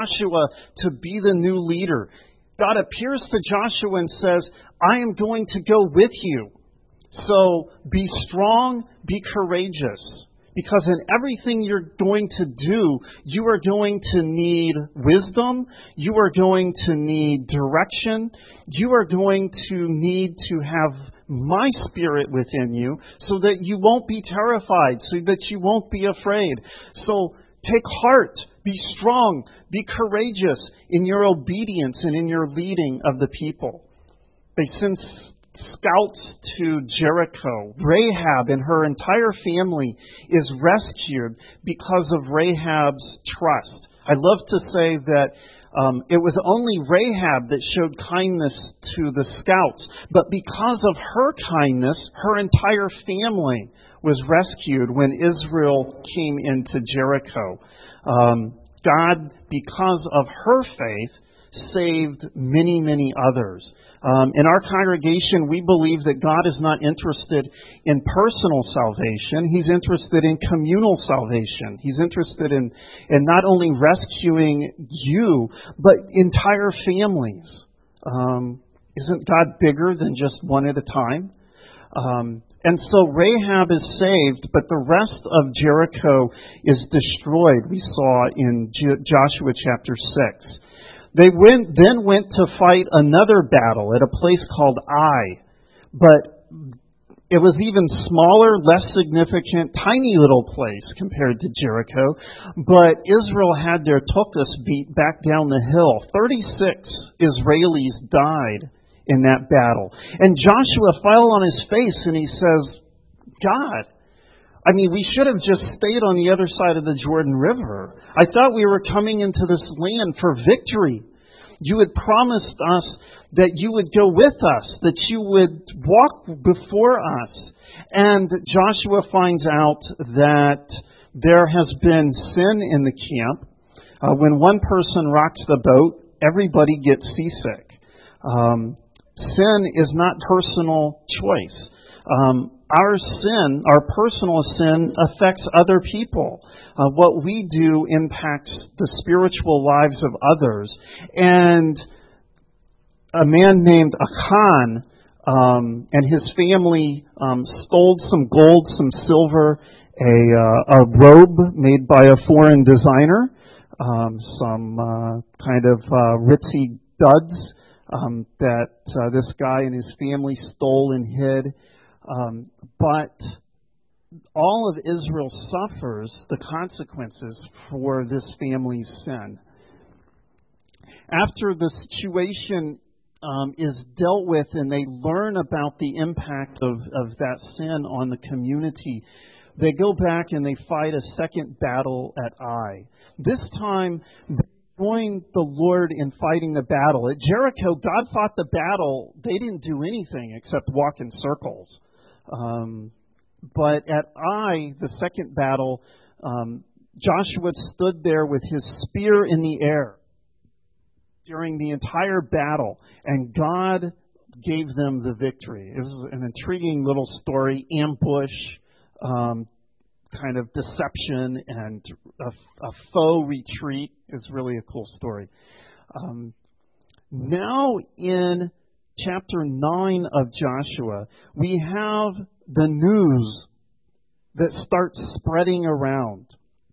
Joshua to be the new leader. God appears to Joshua and says, I am going to go with you. So be strong, be courageous. Because in everything you're going to do, you are going to need wisdom. You are going to need direction. You are going to need to have my Spirit within you so that you won't be terrified, so that you won't be afraid. So take heart, be strong, be courageous in your obedience and in your leading of the people. They send scouts to Jericho. Rahab and her entire family is rescued because of Rahab's trust. I love to say that it was only Rahab that showed kindness to the scouts, but because of her kindness, her entire family was rescued when Israel came into Jericho. God, because of her faith, saved many, many others. In our congregation, we believe that God is not interested in personal salvation. He's interested in communal salvation. He's interested in not only rescuing you, but entire families. Isn't God bigger than just one at a time? And so Rahab is saved, but the rest of Jericho is destroyed, we saw in Joshua chapter 6. They then went to fight another battle at a place called Ai. But it was even smaller, less significant, tiny little place compared to Jericho. But Israel had their tuchus beat back down the hill. 36 Israelis died in that battle. And Joshua fell on his face and he says, God, we should have just stayed on the other side of the Jordan River. I thought we were coming into this land for victory. You had promised us that you would go with us, that you would walk before us. And Joshua finds out that there has been sin in the camp. When one person rocks the boat, everybody gets seasick. Sin is not personal choice. Our sin, our personal sin, affects other people. What we do impacts the spiritual lives of others. And a man named Achan and his family stole some gold, some silver, a robe made by a foreign designer, some kind of ritzy duds that this guy and his family stole and hid. But all of Israel suffers the consequences for this family's sin. After the situation is dealt with and they learn about the impact of that sin on the community, they go back and they fight a second battle at Ai. This time, they joined the Lord in fighting the battle. At Jericho, God fought the battle. They didn't do anything except walk in circles. But at Ai, the second battle, Joshua stood there with his spear in the air during the entire battle, and God gave them the victory. It was an intriguing little story, ambush, kind of deception, and a faux retreat. It's really a cool story. Now in chapter 9 of Joshua, we have the news that starts spreading around.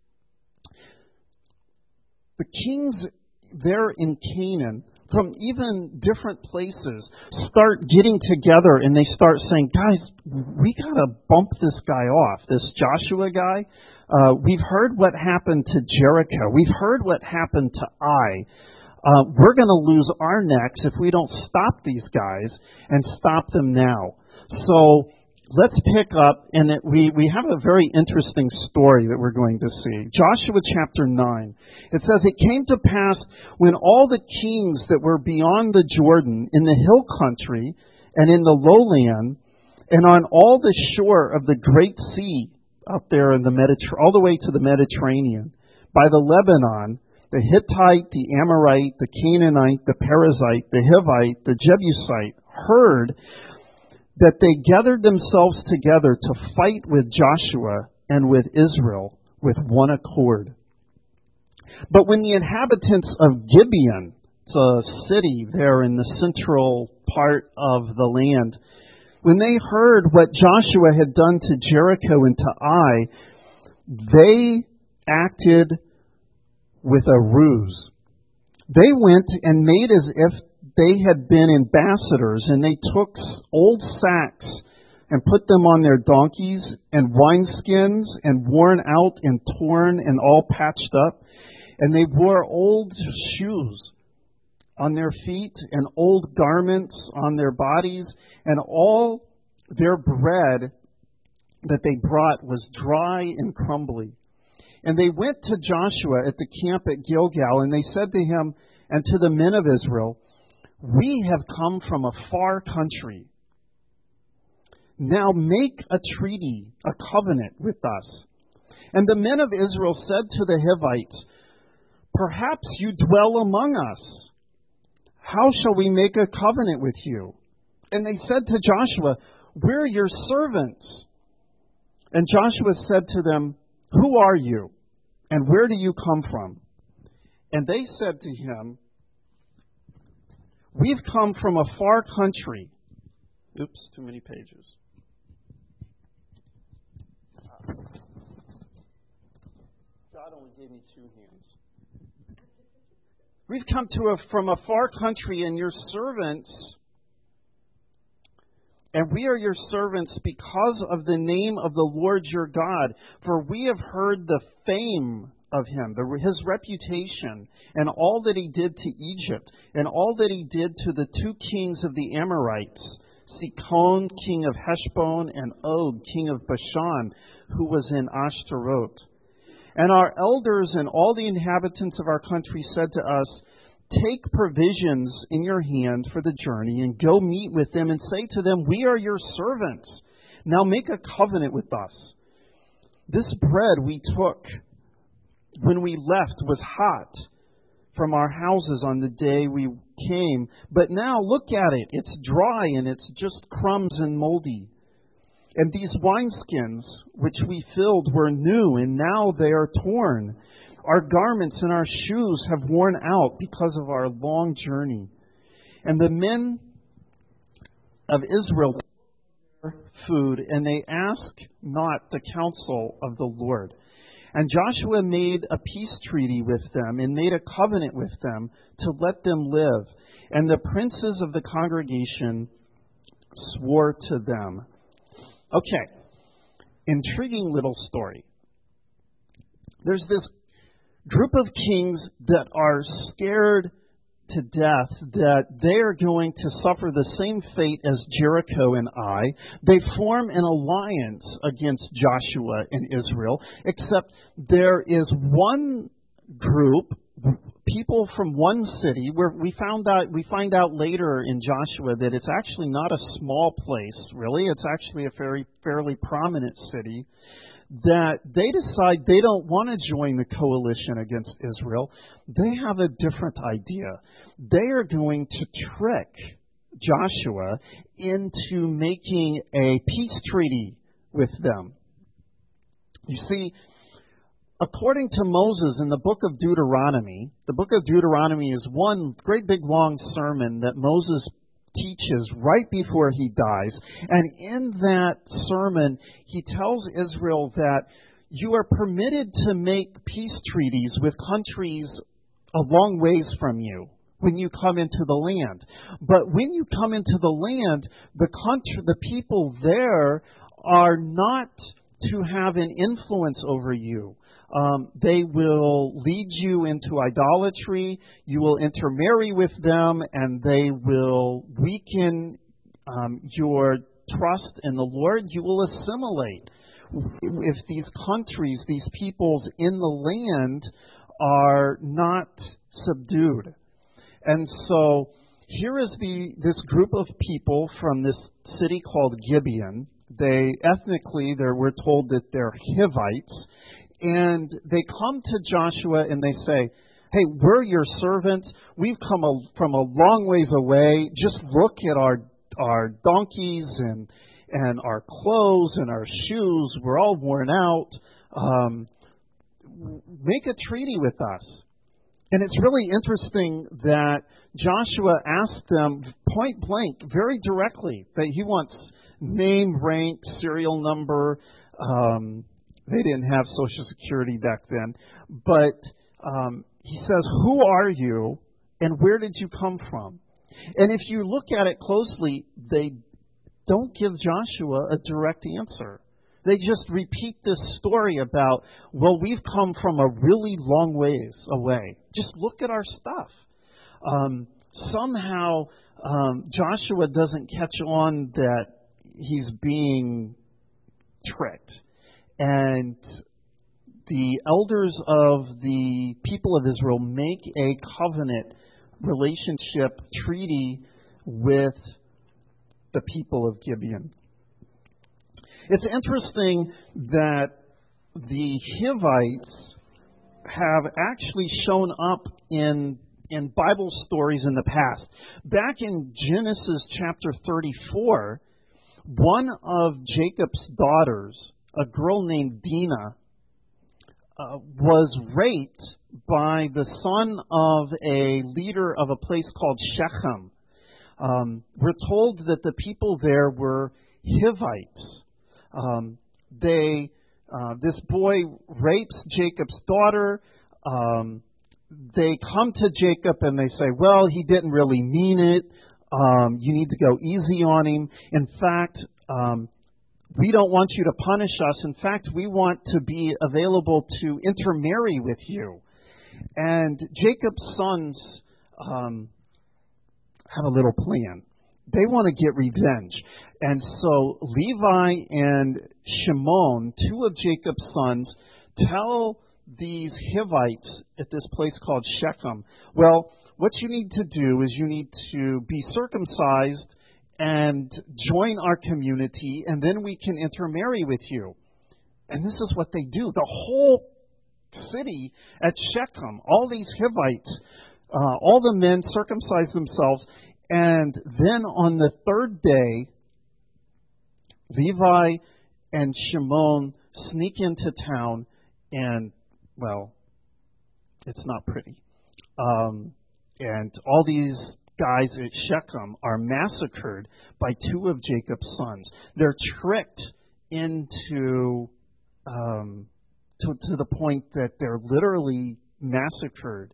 The kings there in Canaan, from even different places, start getting together and they start saying, guys, we got to bump this guy off, this Joshua guy. We've heard what happened to Jericho. We've heard what happened to Ai. We're going to lose our necks if we don't stop these guys and stop them now. So let's pick up, and we have a very interesting story that we're going to see. Joshua chapter 9. It says, it came to pass when all the kings that were beyond the Jordan, in the hill country and in the lowland, and on all the shore of the great sea up there in the all the way to the Mediterranean, by the Lebanon, the Hittite, the Amorite, the Canaanite, the Perizzite, the Hivite, the Jebusite heard that they gathered themselves together to fight with Joshua and with Israel with one accord. But when the inhabitants of Gibeon, it's a city there in the central part of the land, when they heard what Joshua had done to Jericho and to Ai, they acted with a ruse. They went and made as if they had been ambassadors, and they took old sacks and put them on their donkeys and wineskins and worn out and torn and all patched up. And they wore old shoes on their feet and old garments on their bodies, and all their bread that they brought was dry and crumbly. And they went to Joshua at the camp at Gilgal, and they said to him and to the men of Israel, "We have come from a far country. Now make a treaty, a covenant with us." And the men of Israel said to the Hivites, "Perhaps you dwell among us. How shall we make a covenant with you?" And they said to Joshua, "We're your servants." And Joshua said to them, "Who are you, and where do you come from?" And they said to him, "We've come from a far country." Oops, too many pages. God only gave me 2 hands. "We've come from a far country, and your servants, and we are your servants because of the name of the Lord your God. For we have heard the fame of him, his reputation, and all that he did to Egypt, and all that he did to the 2 kings of the Amorites, Sihon, king of Heshbon, and Og, king of Bashan, who was in Ashtaroth. And our elders and all the inhabitants of our country said to us, 'Take provisions in your hand for the journey, and go meet with them, and say to them, "We are your servants. Now make a covenant with us." This bread we took when we left was hot from our houses on the day we came, but now look at it. It's dry, and it's just crumbs and moldy. And these wineskins which we filled were new, and now they are torn. Our garments and our shoes have worn out because of our long journey." And the men of Israel took their food, and they asked not the counsel of the Lord. And Joshua made a peace treaty with them, and made a covenant with them to let them live. And the princes of the congregation swore to them. Okay, intriguing little story. There's this group of kings that are scared to death that they are going to suffer the same fate as Jericho and Ai. They form an alliance against Joshua and Israel, except there is one group, people from one city, where we find out later in Joshua that it's actually not a small place, really. It's actually a fairly prominent city, that they decide they don't want to join the coalition against Israel. They have a different idea. They are going to trick Joshua into making a peace treaty with them. You see, according to Moses in the book of Deuteronomy is one great big long sermon that Moses teaches right before he dies. And in that sermon, he tells Israel that you are permitted to make peace treaties with countries a long ways from you when you come into the land. But when you come into the land, the people there are not to have an influence over you. They will lead you into idolatry. You will intermarry with them, and they will weaken your trust in the Lord. You will assimilate. If these countries, these peoples in the land are not subdued. And so here is this group of people from this city called Gibeon. We're told that they're Hivites. And they come to Joshua and they say, "Hey, we're your servants. We've come from a long ways away. Just look at our donkeys and our clothes and our shoes. We're all worn out. make a treaty with us. And it's really interesting that Joshua asked them point blank, very directly, that he wants name, rank, serial number. They didn't have Social Security back then. But he says, who are you and where did you come from? And if you look at it closely, they don't give Joshua a direct answer. They just repeat this story about, well, we've come from a really long ways away. Just look at our stuff. Somehow, Joshua doesn't catch on that he's being tricked. And the elders of the people of Israel make a covenant relationship treaty with the people of Gibeon. It's interesting that the Hivites have actually shown up in Bible stories in the past. Back in Genesis chapter 34, one of Jacob's daughters, a girl named Dinah, was raped by the son of a leader of a place called Shechem. We're told that the people there were Hivites. This boy rapes Jacob's daughter. They come to Jacob and they say, well, he didn't really mean it. You need to go easy on him. In fact, we don't want you to punish us. In fact, we want to be available to intermarry with you. And Jacob's sons have a little plan. They want to get revenge. And so Levi and Shimon, two of Jacob's sons, tell these Hivites at this place called Shechem, well, what you need to do is you need to be circumcised and join our community, and then we can intermarry with you. And this is what they do. The whole city at Shechem, all these Hivites, all the men circumcise themselves, and then on the third day, Levi and Shimon sneak into town, and, well, it's not pretty. And all these guys at Shechem are massacred by two of Jacob's sons. They're tricked into to the point that they're literally massacred.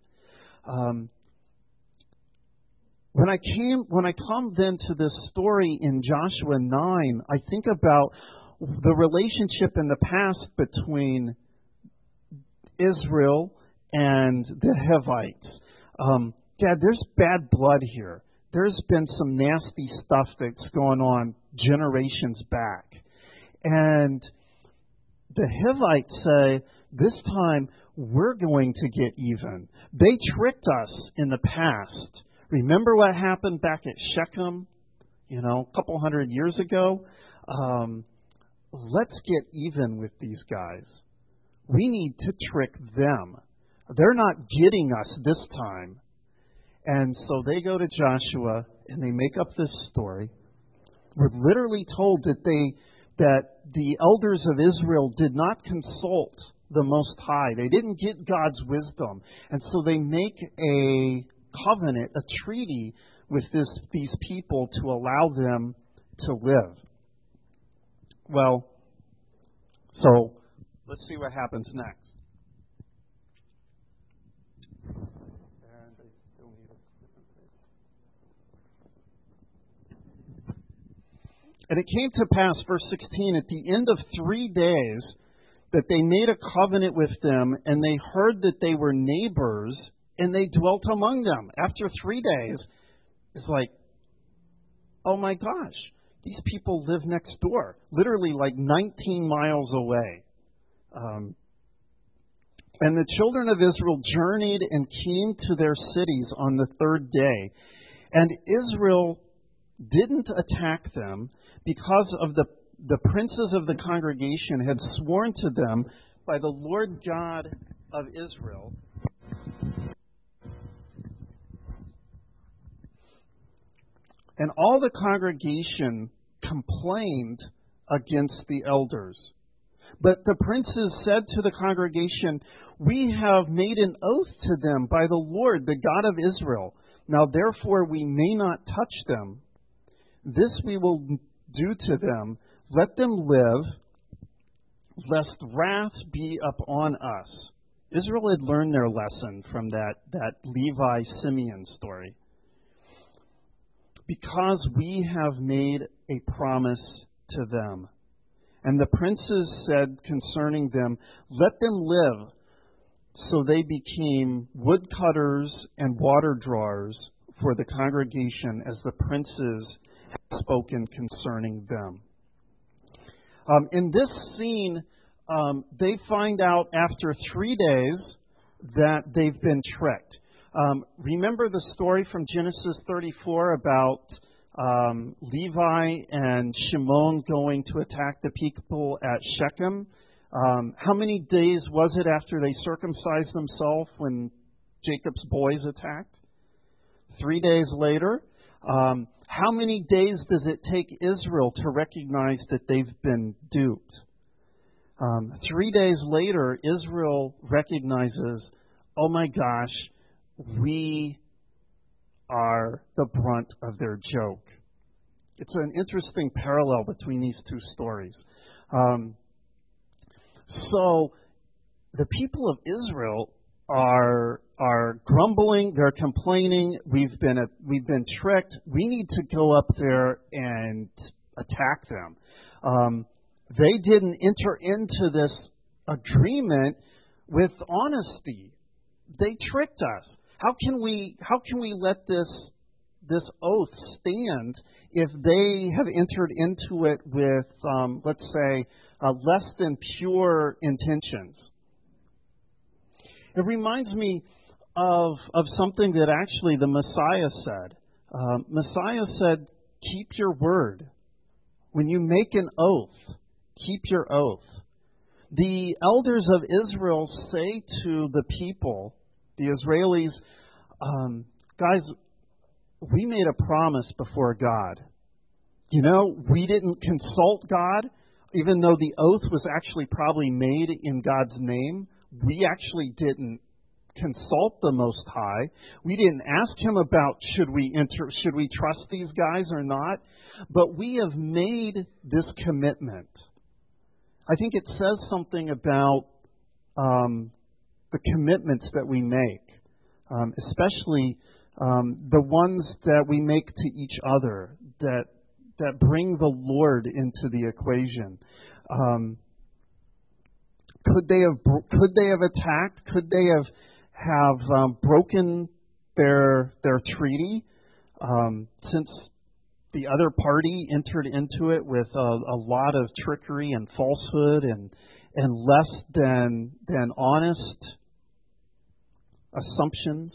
When I come then to this story in Joshua 9, I think about the relationship in the past between Israel and the Hivites. Dad, there's bad blood here. There's been some nasty stuff that's going on generations back. And the Hivites say, this time we're going to get even. They tricked us in the past. Remember what happened back at Shechem, a couple hundred years ago? Let's get even with these guys. We need to trick them. They're not getting us this time. And so they go to Joshua and they make up this story. We're literally told that the elders of Israel did not consult the Most High. They didn't get God's wisdom. And so they make a covenant, a treaty with these people to allow them to live. Well, so let's see what happens next. And it came to pass, verse 16, at the end of 3 days, that they made a covenant with them, and they heard that they were neighbors, and they dwelt among them. After 3 days, it's like, oh my gosh, these people live next door, literally like 19 miles away. And the children of Israel journeyed and came to their cities on the third day. And Israel didn't attack them because of the princes of the congregation had sworn to them by the Lord God of Israel. And all the congregation complained against the elders. But the princes said to the congregation, "We have made an oath to them by the Lord, the God of Israel. Now therefore we may not touch them. This we will do to them. Let them live, lest wrath be upon us." Israel had learned their lesson from that Levi-Simeon story. "Because we have made a promise to them." And the princes said concerning them, "Let them live." So they became woodcutters and water drawers for the congregation, as the princes had spoken concerning them. In this scene, they find out after 3 days that they've been tricked. Remember the story from Genesis 34 about Levi and Shimon going to attack the people at Shechem? How many days was it after they circumcised themselves when Jacob's boys attacked? 3 days later. How many days does it take Israel to recognize that they've been duped? 3 days later, Israel recognizes, oh my gosh, we are the brunt of their joke. It's an interesting parallel between these two stories. So the people of Israel are grumbling, they're complaining, we've been tricked, we need to go up there and attack them. They didn't enter into this agreement with honesty. They tricked us. How can we let this oath stand if they have entered into it with, let's say, less than pure intentions? It reminds me of something that actually the Messiah said. Messiah said, "Keep your word. When you make an oath, keep your oath." The elders of Israel say to the people, the Israelis, guys, we made a promise before God. You know, we didn't consult God, even though the oath was actually probably made in God's name. We actually didn't consult the Most High. We didn't ask Him about should we trust these guys or not. But we have made this commitment. I think it says something about the commitments that we make, especially the ones that we make to each other that bring the Lord into the equation. Could they have attacked? Could they have broken their treaty since the other party entered into it with a lot of trickery and falsehood and less than honest assumptions?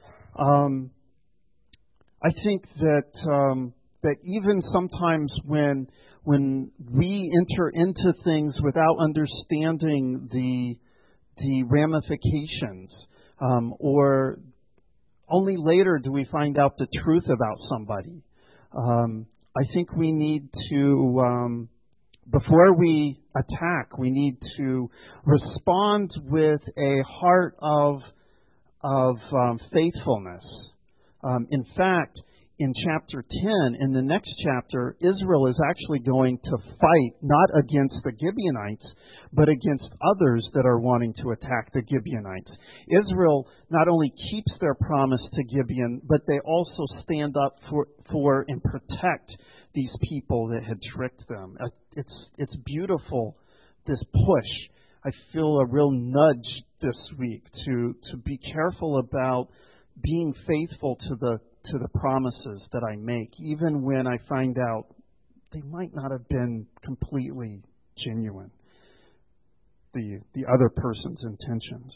I think that even sometimes when we enter into things without understanding the ramifications, or only later do we find out the truth about somebody, I think we need to, before we attack, we need to respond with a heart of faithfulness. In fact, in chapter 10, in the next chapter, Israel is actually going to fight not against the Gibeonites, but against others that are wanting to attack the Gibeonites. Israel not only keeps their promise to Gibeon, but they also stand up for and protect these people that had tricked them. It's beautiful, this push. I feel a real nudge this week to be careful about being faithful to the promises that I make, even when I find out they might not have been completely genuine, the other person's intentions.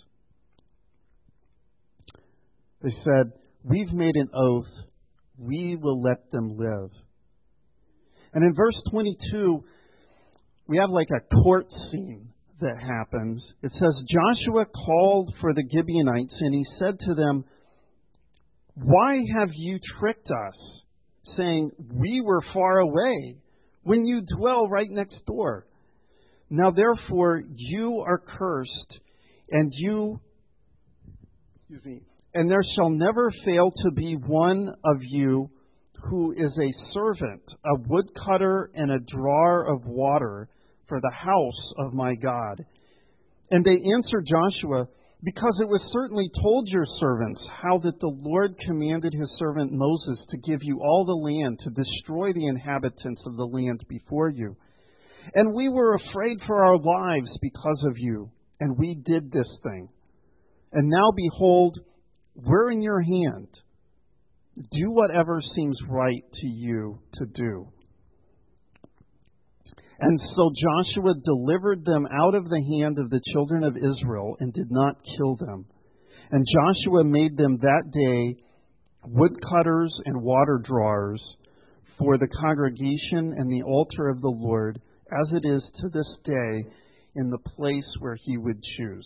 They said, "We've made an oath, we will let them live." And in verse 22, we have like a court scene that happens. It says, "Joshua called for the Gibeonites, and he said to them, 'Why have you tricked us, saying, we were far away, when you dwell right next door? Now therefore you are cursed, and there shall never fail to be one of you who is a servant, a woodcutter, and a drawer of water for the house of my God. And they answered Joshua, because it was certainly told your servants how that the Lord commanded his servant Moses to give you all the land, to destroy the inhabitants of the land before you. And we were afraid for our lives because of you, and we did this thing. And now behold, we're in your hand. Do whatever seems right to you to do. And so Joshua delivered them out of the hand of the children of Israel and did not kill them. And Joshua made them that day woodcutters and water drawers for the congregation and the altar of the Lord, as it is to this day in the place where he would choose.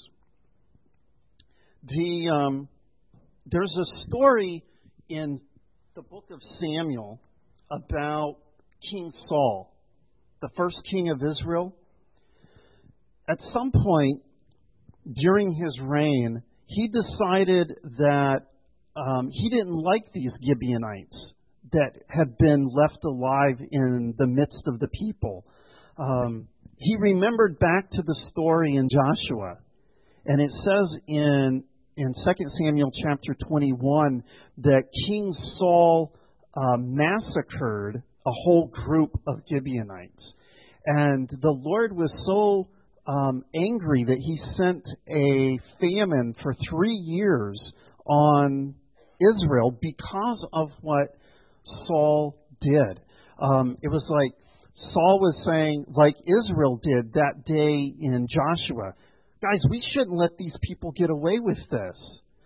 There's a story in the book of Samuel about King Saul, the first king of Israel. At some point during his reign, he decided that he didn't like these Gibeonites that had been left alive in the midst of the people. He remembered back to the story in Joshua, and it says in 2 Samuel chapter 21 that King Saul massacred a whole group of Gibeonites. And the Lord was so angry that he sent a famine for 3 years on Israel because of what Saul did. It was like Saul was saying, like Israel did that day in Joshua, guys, we shouldn't let these people get away with this.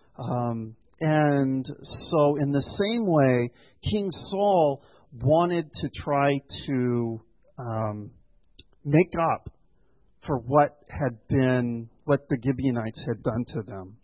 And so in the same way, King Saul wanted to try to make up for what the Gibeonites had done to them.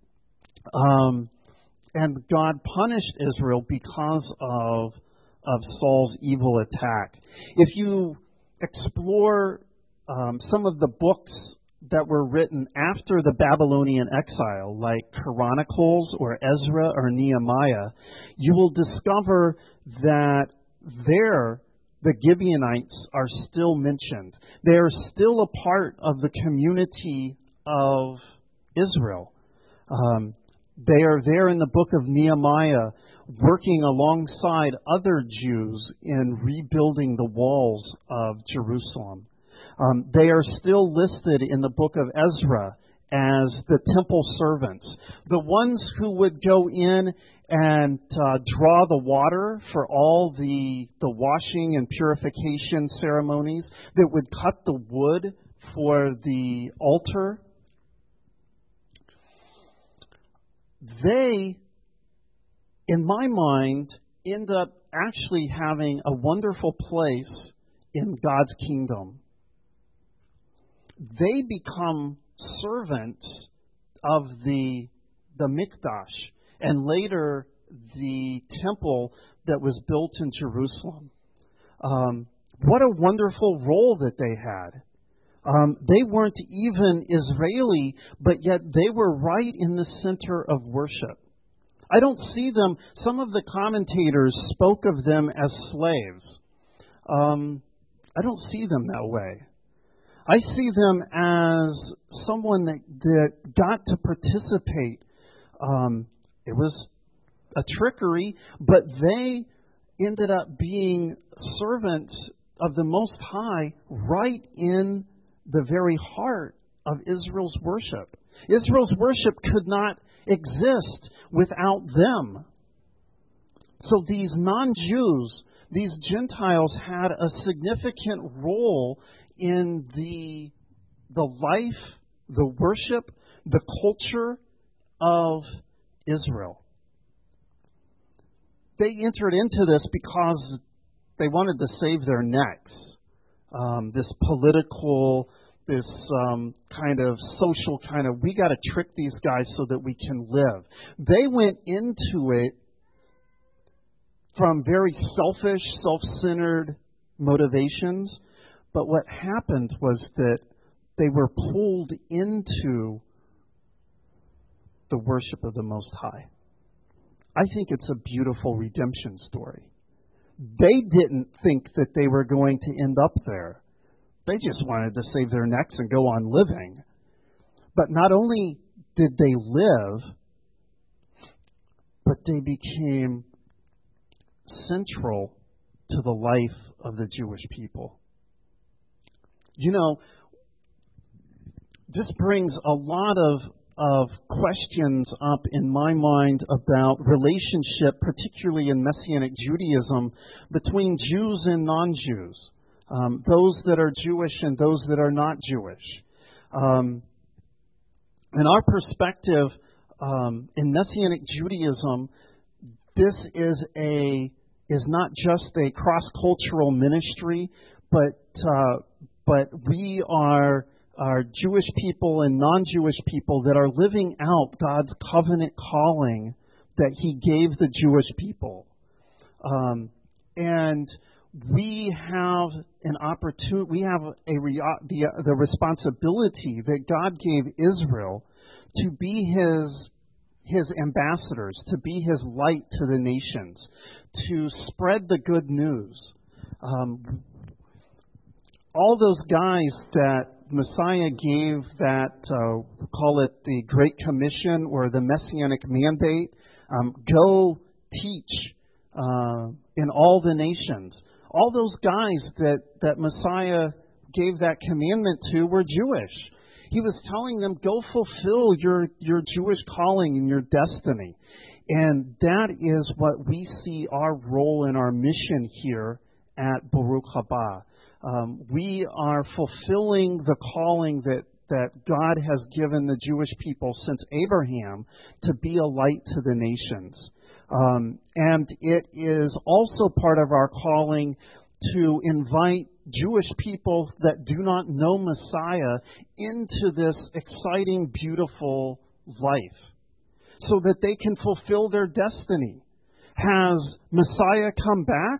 And God punished Israel because of Saul's evil attack. If you explore some of the books that were written after the Babylonian exile, like Chronicles or Ezra or Nehemiah, you will discover that there the Gibeonites are still mentioned. They are still a part of the community of Israel. They are there in the book of Nehemiah, working alongside other Jews in rebuilding the walls of Jerusalem. They are still listed in the book of Ezra as the temple servants, the ones who would go in and draw the water for all the washing and purification ceremonies, that would cut the wood for the altar. They, in my mind, end up actually having a wonderful place in God's kingdom. They become servants of the Mikdash and later the temple that was built in Jerusalem. What a wonderful role that they had. They weren't even Israeli, but yet they were right in the center of worship. I don't see them, some of the commentators spoke of them as slaves. I don't see them that way. I see them as someone that got to participate. It was a trickery, but they ended up being servants of the Most High right in the very heart of Israel's worship. Israel's worship could not exist without them. So these non-Jews, these Gentiles, had a significant role in the life, the worship, the culture of Israel. They entered into this because they wanted to save their necks. This political, this kind of social kind of, we got to trick these guys so that we can live. They went into it from very selfish, self-centered motivations, But what happened was that they were pulled into the worship of the Most High. I think it's a beautiful redemption story. They didn't think that they were going to end up there. They just wanted to save their necks and go on living. But not only did they live, but they became central to the life of the Jewish people. You know, this brings a lot of questions up in my mind about relationship, particularly in Messianic Judaism, between Jews and non-Jews, those that are Jewish and those that are not Jewish. In our perspective, in Messianic Judaism, this is not just a cross-cultural ministry, but we are Jewish people and non-Jewish people that are living out God's covenant calling that He gave the Jewish people. And we have an opportunity, we have the responsibility that God gave Israel to be His ambassadors, to be His light to the nations, to spread the good news. All those guys that Messiah gave that, call it the Great Commission or the Messianic Mandate, go teach in all the nations. All those guys that Messiah gave that commandment to were Jewish. He was telling them, go fulfill your Jewish calling and your destiny. And that is what we see our role in our mission here at Baruch Haba. We are fulfilling the calling that God has given the Jewish people since Abraham to be a light to the nations. And it is also part of our calling to invite Jewish people that do not know Messiah into this exciting, beautiful life so that they can fulfill their destiny. Has Messiah come back?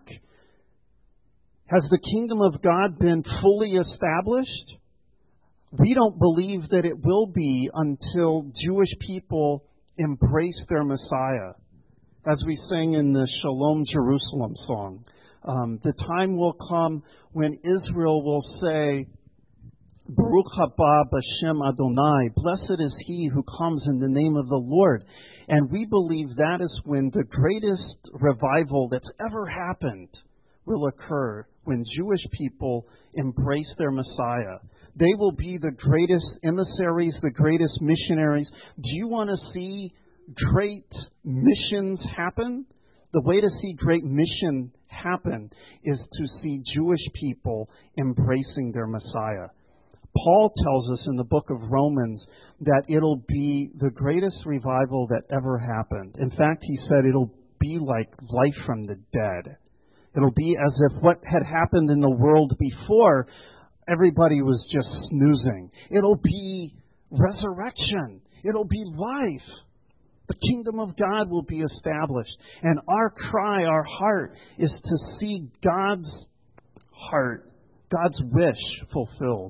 Has the kingdom of God been fully established? We don't believe that it will be until Jewish people embrace their Messiah. As we sing in the Shalom Jerusalem song, the time will come when Israel will say, Baruch haba b'shem Adonai, blessed is he who comes in the name of the Lord. And we believe that is when the greatest revival that's ever happened will occur, when Jewish people embrace their Messiah. They will be the greatest emissaries, the greatest missionaries. Do you want to see great missions happen? The way to see great mission happen is to see Jewish people embracing their Messiah. Paul tells us in the book of Romans that it'll be the greatest revival that ever happened. In fact, he said it'll be like life from the dead. It'll be as if what had happened in the world before, everybody was just snoozing. It'll be resurrection. It'll be life. The kingdom of God will be established. And our cry, our heart, is to see God's heart, God's wish fulfilled.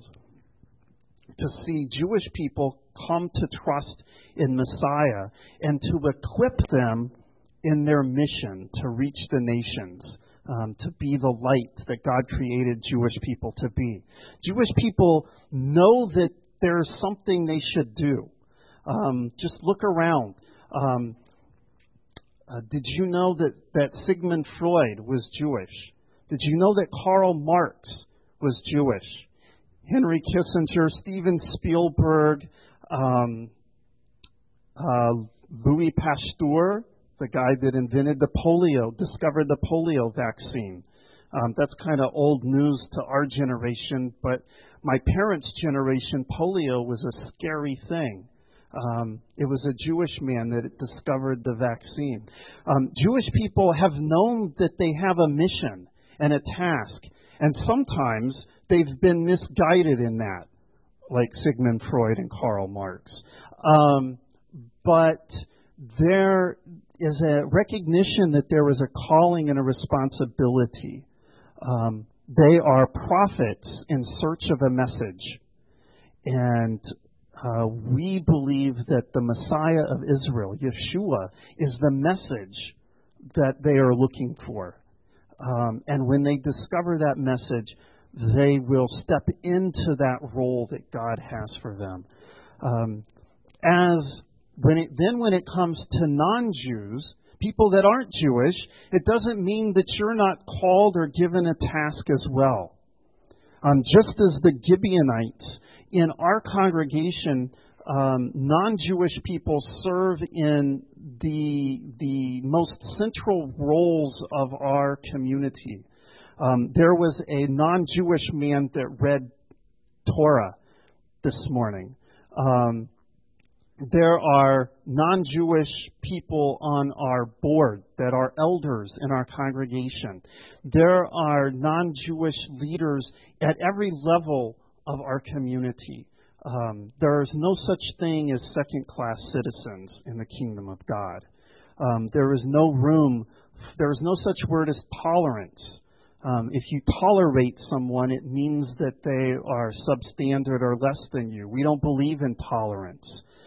To see Jewish people come to trust in Messiah and to equip them in their mission to reach the nations, to be the light that God created Jewish people to be. Jewish people know that there's something they should do. Just look around. Did you know that Sigmund Freud was Jewish? Did you know that Karl Marx was Jewish? Henry Kissinger, Steven Spielberg, Louis Pasteur, the guy that invented discovered the polio vaccine. That's kind of old news to our generation, but my parents' generation, polio was a scary thing. It was a Jewish man that discovered the vaccine. Jewish people have known that they have a mission and a task, and sometimes they've been misguided in that, like Sigmund Freud and Karl Marx. But there is a recognition that there is a calling and a responsibility They are prophets in search of a message. And we believe that the Messiah of Israel, Yeshua, is the message that they are looking for. And when they discover that message, they will step into that role that God has for them. When it comes to non-Jews, people that aren't Jewish, it doesn't mean that you're not called or given a task as well. Just as the Gibeonites in our congregation, non-Jewish people serve in the most central roles of our community. There was a non-Jewish man that read Torah this morning. There are non-Jewish people on our board that are elders in our congregation. There are non-Jewish leaders at every level of our community. There is no such thing as second-class citizens in the kingdom of God. There is no such word as tolerance. If you tolerate someone, it means that they are substandard or less than you. We don't believe in tolerance.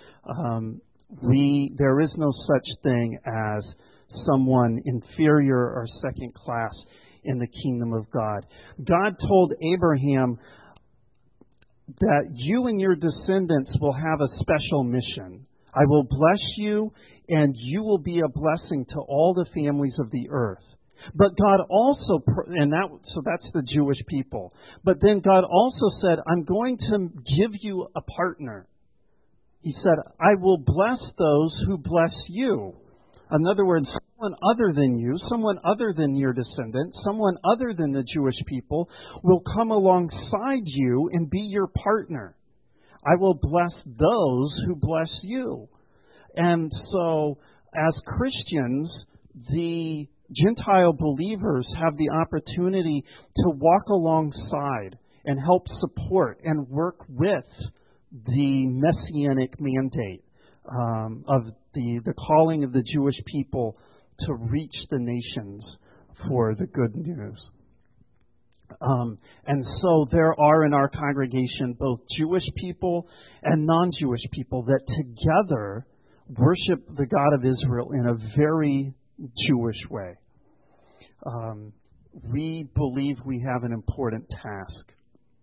There is no such thing as someone inferior or second class in the kingdom of God. God told Abraham that you and your descendants will have a special mission. I will bless you, and you will be a blessing to all the families of the earth. But God also, so that's the Jewish people. But then God also said, I'm going to give you a partner. He said, I will bless those who bless you. In other words, someone other than you, someone other than your descendants, someone other than the Jewish people will come alongside you and be your partner. I will bless those who bless you. And so, as Christians, the Gentile believers have the opportunity to walk alongside and help support and work with the messianic mandate of the calling of the Jewish people to reach the nations for the good news. And so there are in our congregation both Jewish people and non-Jewish people that together worship the God of Israel in a very Jewish way. We believe we have an important task.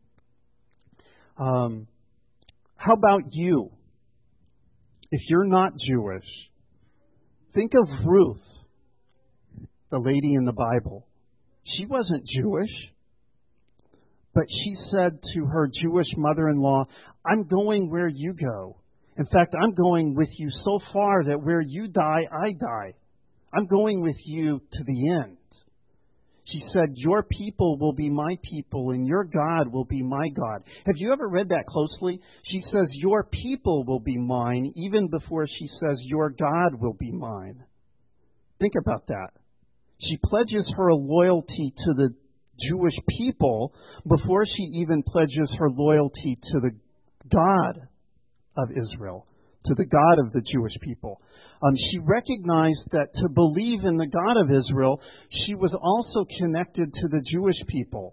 How about you? If you're not Jewish, think of Ruth, the lady in the Bible. She wasn't Jewish, but she said to her Jewish mother-in-law, I'm going where you go. In fact, I'm going with you so far that where you die, I die. I'm going with you to the end. She said, your people will be my people and your God will be my God. Have you ever read that closely? She says, your people will be mine, even before she says, your God will be mine. Think about that. She pledges her loyalty to the Jewish people before she even pledges her loyalty to the God of Israel, to the God of the Jewish people. She recognized that to believe in the God of Israel, she was also connected to the Jewish people.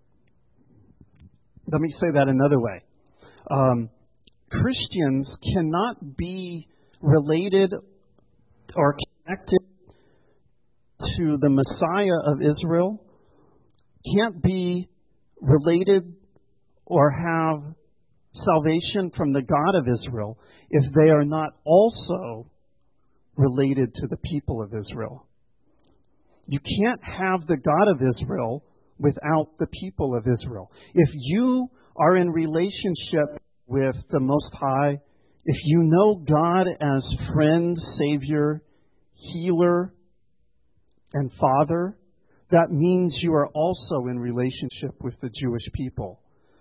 Let me say that another way. Christians cannot be related or connected to the Messiah of Israel, can't be related or have salvation from the God of Israel if they are not also related to the people of Israel. You can't have the God of Israel without the people of Israel. If you are in relationship with the Most High, if you know God as friend, Savior, healer, and Father, that means you are also in relationship with the Jewish people.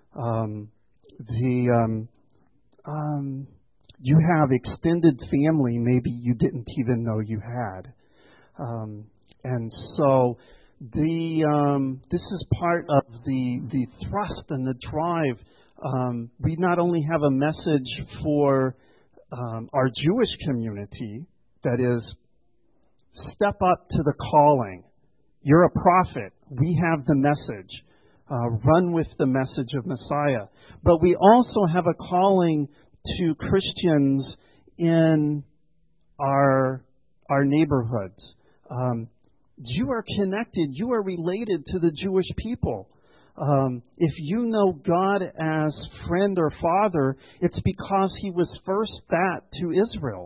You have extended family maybe you didn't even know you had. And so this is part of the thrust and the drive. We not only have a message for our Jewish community, that is, step up to the calling. You're a prophet. We have the message. run with the message of Messiah. But we also have a calling to Christians in our neighborhoods. You are connected. You are related to the Jewish people. If you know God as friend or father, it's because He was first that to Israel.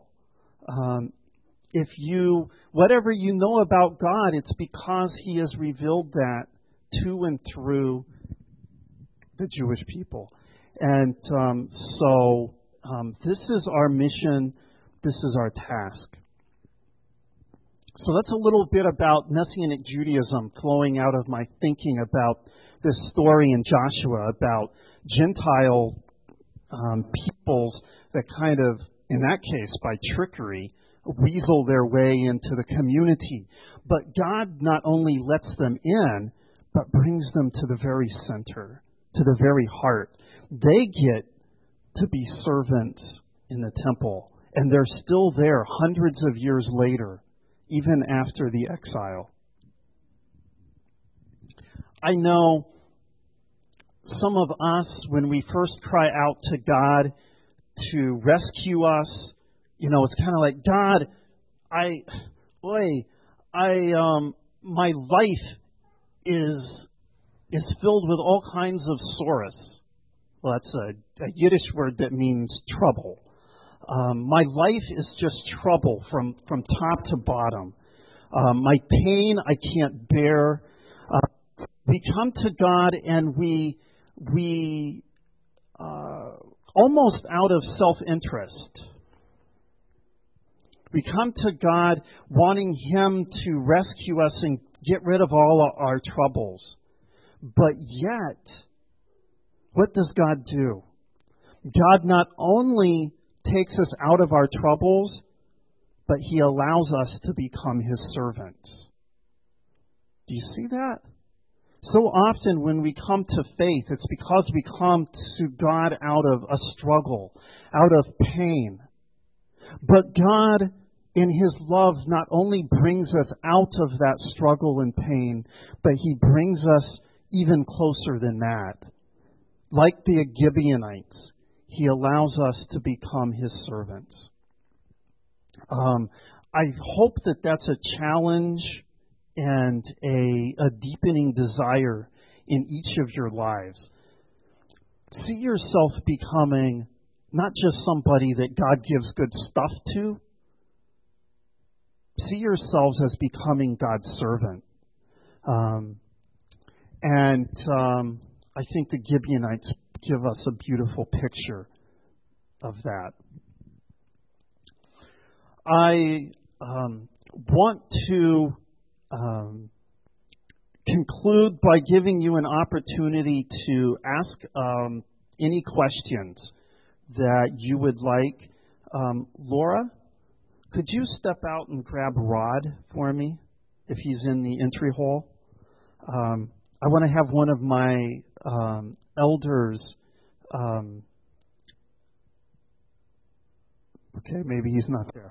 Whatever you know about God, it's because He has revealed that to and through the Jewish people. And this is our mission. This is our task. So that's a little bit about Messianic Judaism flowing out of my thinking about this story in Joshua about Gentile peoples that kind of, in that case, by trickery, weasel their way into the community. But God not only lets them in, but brings them to the very center, to the very heart. They get to be servants in the temple, and they're still there hundreds of years later, even after the exile. I know some of us, when we first cry out to God to rescue us, it's kind of like, God, my life is filled with all kinds of sorrows. Well, that's a Yiddish word that means trouble. My life is just trouble from top to bottom. My pain I can't bear. We come to God and we almost out of self-interest. We come to God wanting Him to rescue us and get rid of all our troubles. But yet, what does God do? God not only takes us out of our troubles, but He allows us to become His servants. Do you see that? So often when we come to faith, it's because we come to God out of a struggle, out of pain. But God, in His love, not only brings us out of that struggle and pain, but He brings us even closer than that. Like the Gibeonites, He allows us to become His servants. I hope that that's a challenge and a deepening desire in each of your lives. See yourself becoming not just somebody that God gives good stuff to. See yourselves as becoming God's servant. I think the Gibeonites give us a beautiful picture of that. I want to conclude by giving you an opportunity to ask any questions that you would like. Laura, could you step out and grab Rod for me if he's in the entry hall? I want to have one of my elders. Okay, maybe he's not there.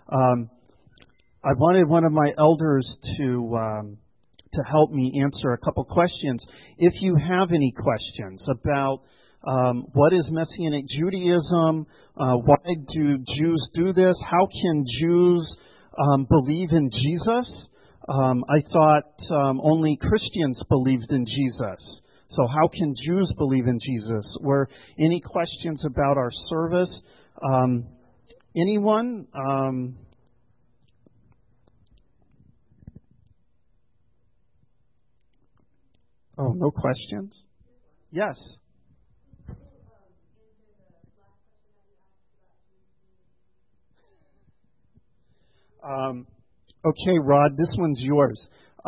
I wanted one of my elders to help me answer a couple questions. If you have any questions about what is Messianic Judaism, why do Jews do this, how can Jews believe in Jesus? I thought only Christians believed in Jesus. So how can Jews believe in Jesus? Or any questions about our service? Anyone? Oh, no questions? Yes. Okay, Rod, this one's yours.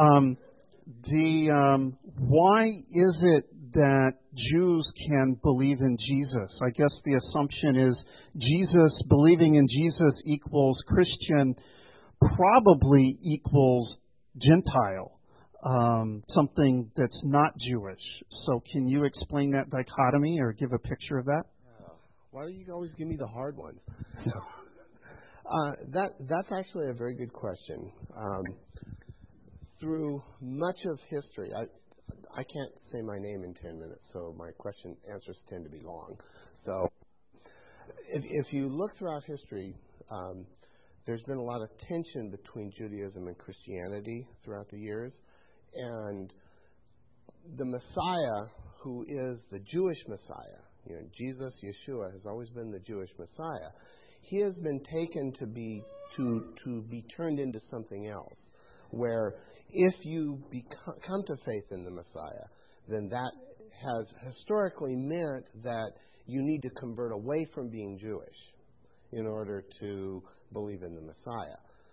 Why is it that Jews can believe in Jesus? I guess the assumption is believing in Jesus equals Christian, probably equals Gentile, something that's not Jewish. So can you explain that dichotomy or give a picture of that? Why do you always give me the hard ones? That's actually a very good question. Through much of history, I can't say my name in 10 minutes, so my answers tend to be long. So if you look throughout history, there's been a lot of tension between Judaism and Christianity throughout the years. And the Messiah, who is the Jewish Messiah, Jesus, Yeshua, has always been the Jewish Messiah. He has been taken to be turned into something else, where if you come to faith in the Messiah, then that has historically meant that you need to convert away from being Jewish in order to believe in the Messiah.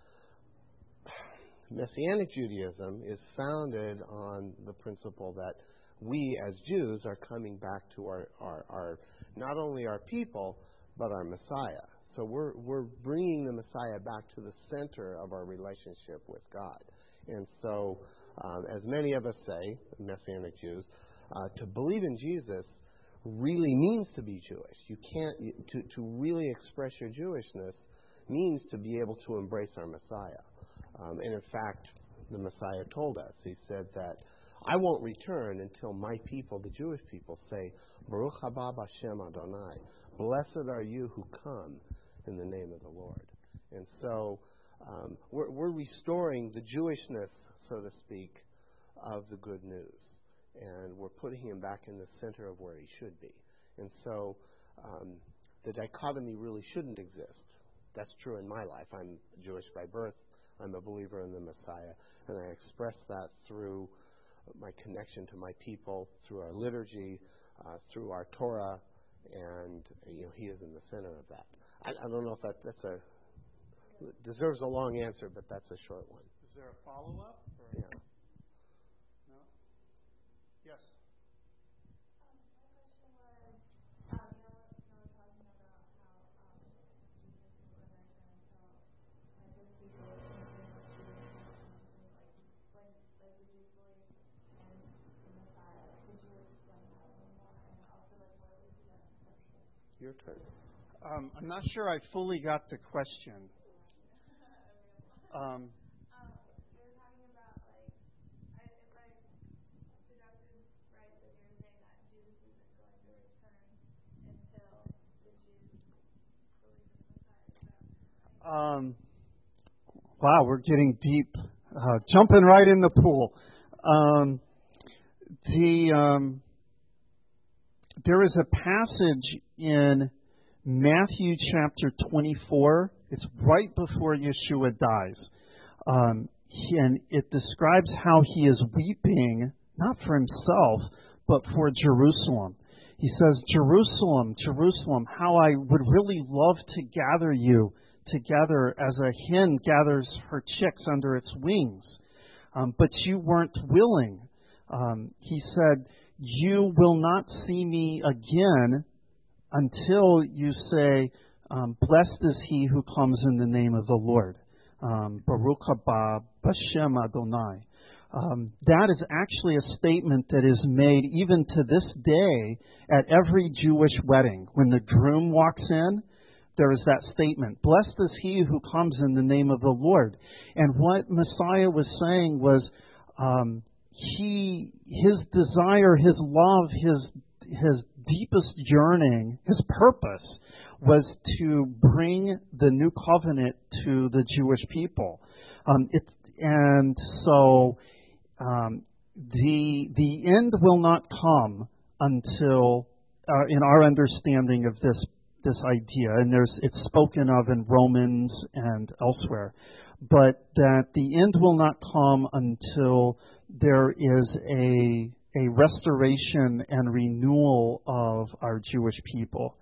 Messianic Judaism is founded on the principle that we as Jews are coming back to our not only our people, but our Messiah. So we're bringing the Messiah back to the center of our relationship with God. And so, as many of us say, Messianic Jews, to believe in Jesus really means to be Jewish. You can't to really express your Jewishness means to be able to embrace our Messiah. And in fact, the Messiah told us, he said that I won't return until my people, the Jewish people, say, Baruch haba b'Shem Adonai. Blessed are you who come in the name of the Lord. And so we're restoring the Jewishness, so to speak, of the good news. And we're putting him back in the center of where he should be. And so the dichotomy really shouldn't exist. That's true in my life. I'm Jewish by birth. I'm a believer in the Messiah. And I express that through my connection to my people, through our liturgy, through our Torah, and he is in the center of that. I don't know if that's deserves a long answer, but that's a short one. Is there a follow-up? Yeah. No? Yes. My question was, we're talking about how Jesus will return until his people like the Jews believe and the Messiah. Could you explain that a little more, and also where we see that in Scripture? Your turn. I'm not sure I fully got the question. We were talking about, it suggested, right, that you were saying that Jesus isn't going to return until the Jews believe in the Messiah. Is that right? Wow, we're getting deep, jumping right in the pool. There is a passage in Matthew chapter 24. It's right before Yeshua dies. And it describes how he is weeping, not for himself, but for Jerusalem. He says, Jerusalem, Jerusalem, how I would really love to gather you together as a hen gathers her chicks under its wings. But you weren't willing. He said, you will not see me again until you say, blessed is he who comes in the name of the Lord. Baruch haba b'Shem Adonai. That is actually a statement that is made even to this day at every Jewish wedding. When the groom walks in, there is that statement, blessed is he who comes in the name of the Lord. And what Messiah was saying was his desire, his love, his deepest yearning, his purpose was to bring the new covenant to the Jewish people. And so the end will not come until, in our understanding of this idea, and it's spoken of in Romans and elsewhere, but that the end will not come until there is a restoration and renewal of our Jewish people.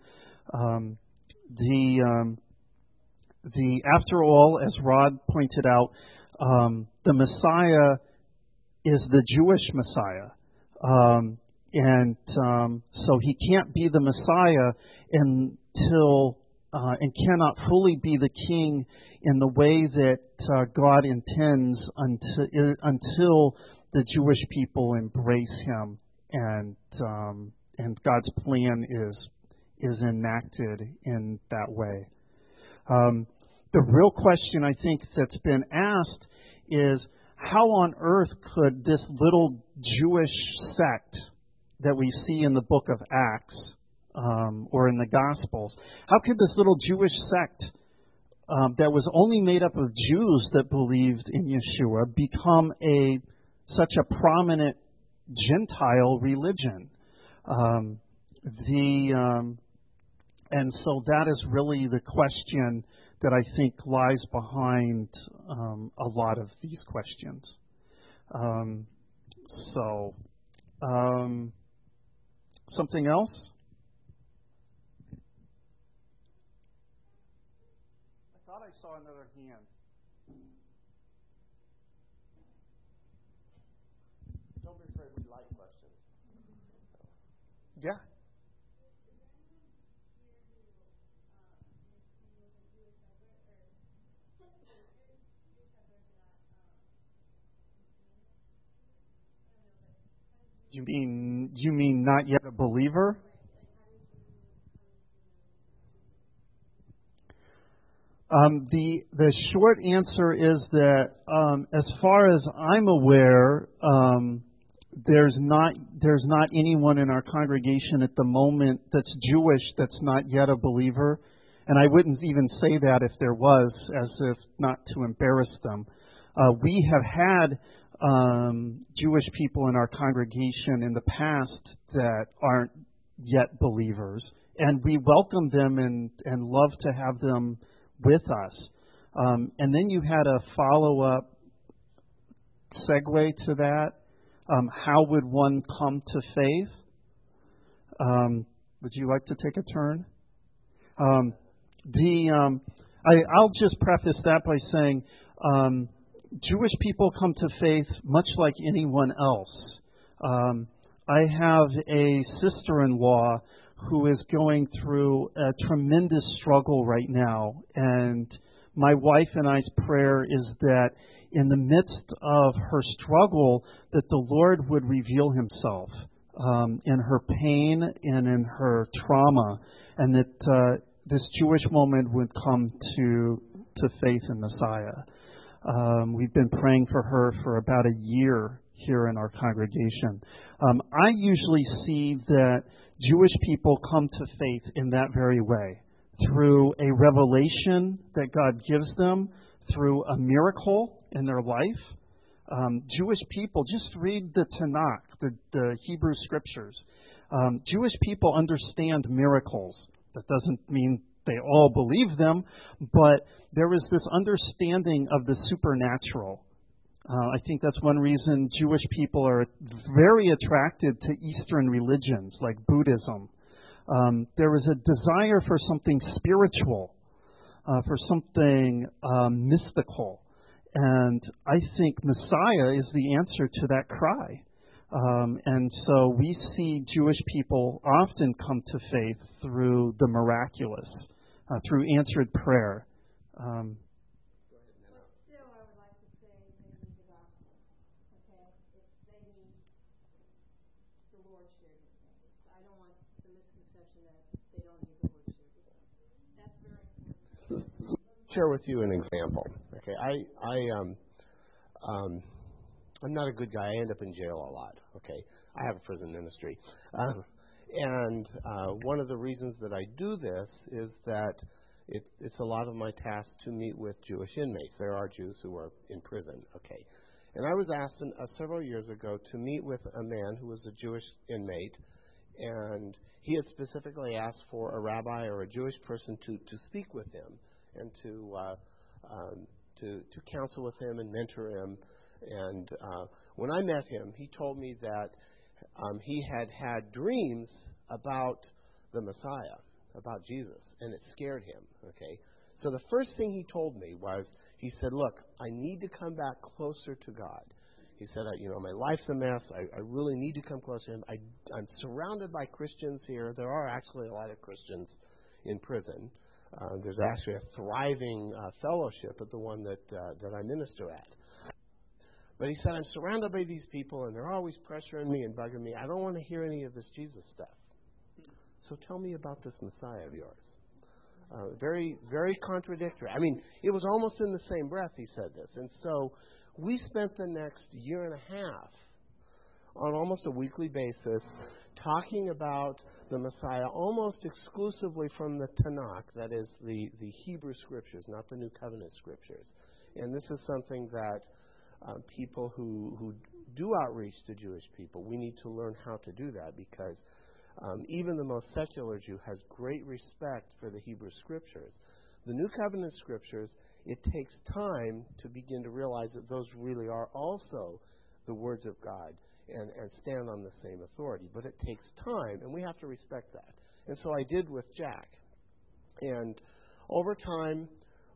After all, as Rod pointed out, the Messiah is the Jewish Messiah. And so he can't be the Messiah until and cannot fully be the king in the way that God intends until the Jewish people embrace him and God's plan is enacted in that way. The real question I think that's been asked is how on earth could this little Jewish sect that we see in the book of Acts or in the Gospels, how could this little Jewish sect that was only made up of Jews that believed in Yeshua become such a prominent Gentile religion? And so that is really the question that I think lies behind a lot of these questions. Something else? I thought I saw another hand. Don't be afraid, we like questions. Yeah. You mean not yet a believer? The short answer is that as far as I'm aware, there's not anyone in our congregation at the moment that's Jewish that's not yet a believer. And I wouldn't even say that if there was, as if not to embarrass them. We have had Jewish people in our congregation in the past that aren't yet believers, and we welcome them and love to have them with us. And then you had a follow-up segue to that. How would one come to faith? Would you like to take a turn? I'll just preface that by saying Jewish people come to faith much like anyone else. I have a sister-in-law who is going through a tremendous struggle right now, and my wife and I's prayer is that in the midst of her struggle, that the Lord would reveal Himself in her pain and in her trauma, and that this Jewish woman would come to faith in Messiah. We've been praying for her for about a year here in our congregation. I usually see that Jewish people come to faith in that very way, through a revelation that God gives them, through a miracle in their life. Jewish people, just read the Tanakh, the Hebrew Scriptures. Jewish people understand miracles. That doesn't mean they all believe them, but there is this understanding of the supernatural. I think that's one reason Jewish people are very attracted to Eastern religions like Buddhism. There is a desire for something spiritual, for something mystical. And I think Messiah is the answer to that cry. And so we see Jewish people often come to faith through the miraculous, through answered prayer. Share with you an example. Okay, I'm not a good guy. I end up in jail a lot. Okay, I have a prison ministry, and one of the reasons that I do this is that it's a lot of my task to meet with Jewish inmates. There are Jews who are in prison. Okay, and I was asked several years ago to meet with a man who was a Jewish inmate, and he had specifically asked for a rabbi or a Jewish person to speak with him and to counsel with him and mentor him. And when I met him, he told me that he had dreams about the Messiah, about Jesus, and it scared him. Okay, so the first thing he told me was, he said, "Look, I need to come back closer to God." He said, my life's a mess. I really need to come closer to Him. I'm surrounded by Christians here. There are actually a lot of Christians in prison. There's actually a thriving fellowship at the one that I minister at. But he said, I'm surrounded by these people, and they're always pressuring me and bugging me. I don't want to hear any of this Jesus stuff. So tell me about this Messiah of yours. Very, very contradictory. I mean, it was almost in the same breath he said this. And so we spent the next year and a half on almost a weekly basis talking about the Messiah almost exclusively from the Tanakh, that is the Hebrew Scriptures, not the New Covenant Scriptures. And this is something that people who do outreach to Jewish people, we need to learn how to do that, because even the most secular Jew has great respect for the Hebrew Scriptures. The New Covenant Scriptures, it takes time to begin to realize that those really are also the words of God and stand on the same authority. But it takes time, and we have to respect that. And so I did with Jack. And over time,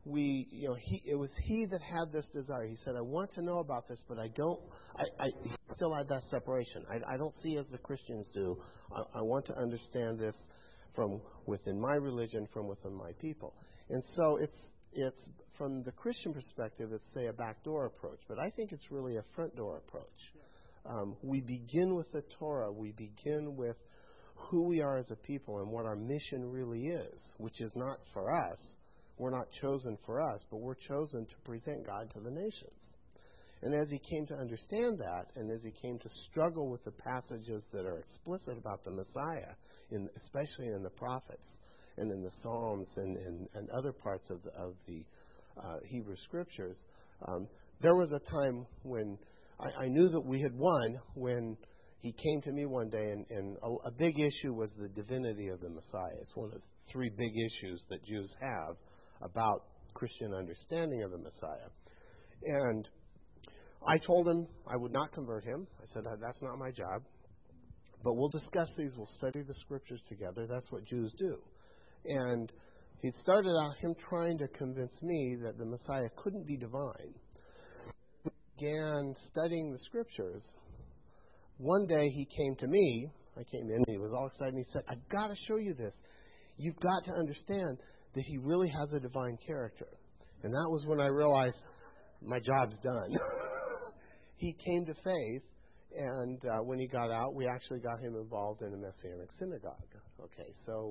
it was he that had this desire. He said, I want to know about this, but I he still had that separation. I don't see as the Christians do. I want to understand this from within my religion, from within my people. And so it's from the Christian perspective, it's, say, a backdoor approach. But I think it's really a front door approach. We begin with the Torah. We begin with who we are as a people and what our mission really is, which is not for us. We're not chosen for us, but we're chosen to present God to the nations. And as he came to understand that, and as he came to struggle with the passages that are explicit about the Messiah, especially in the prophets and in the Psalms and other parts of the Hebrew Scriptures, there was a time when I knew that we had won when he came to me one day, and a big issue was the divinity of the Messiah. It's one of the three big issues that Jews have about Christian understanding of the Messiah. And I told him I would not convert him. I said, that's not my job. But we'll discuss these. We'll study the Scriptures together. That's what Jews do. And he started out him trying to convince me that the Messiah couldn't be divine. We began studying the Scriptures. One day he came to me. I came in. He was all excited. And he said, I've got to show you this. You've got to understand that he really has a divine character. And that was when I realized my job's done. He came to faith, and when he got out, we actually got him involved in a Messianic synagogue. Okay, so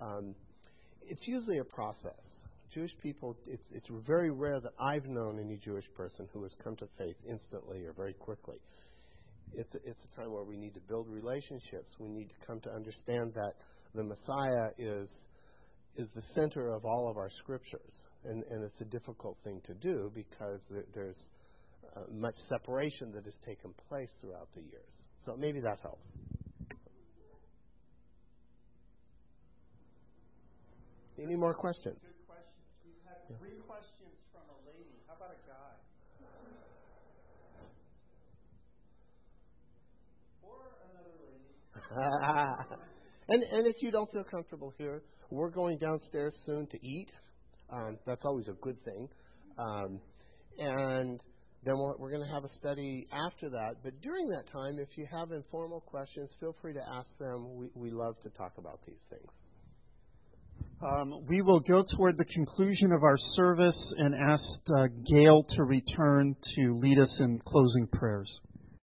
it's usually a process. Jewish people, it's very rare that I've known any Jewish person who has come to faith instantly or very quickly. It's a time where we need to build relationships. We need to come to understand that the Messiah is the center of all of our Scriptures. And it's a difficult thing to do because there's much separation that has taken place throughout the years. So maybe that helps. Any more questions? Good questions. We've had 3 questions from a lady. How about a guy? Or another lady. And if you don't feel comfortable here, we're going downstairs soon to eat. That's always a good thing. And then we're going to have a study after that. But during that time, if you have informal questions, feel free to ask them. We love to talk about these things. We will go toward the conclusion of our service and ask Gail to return to lead us in closing prayers.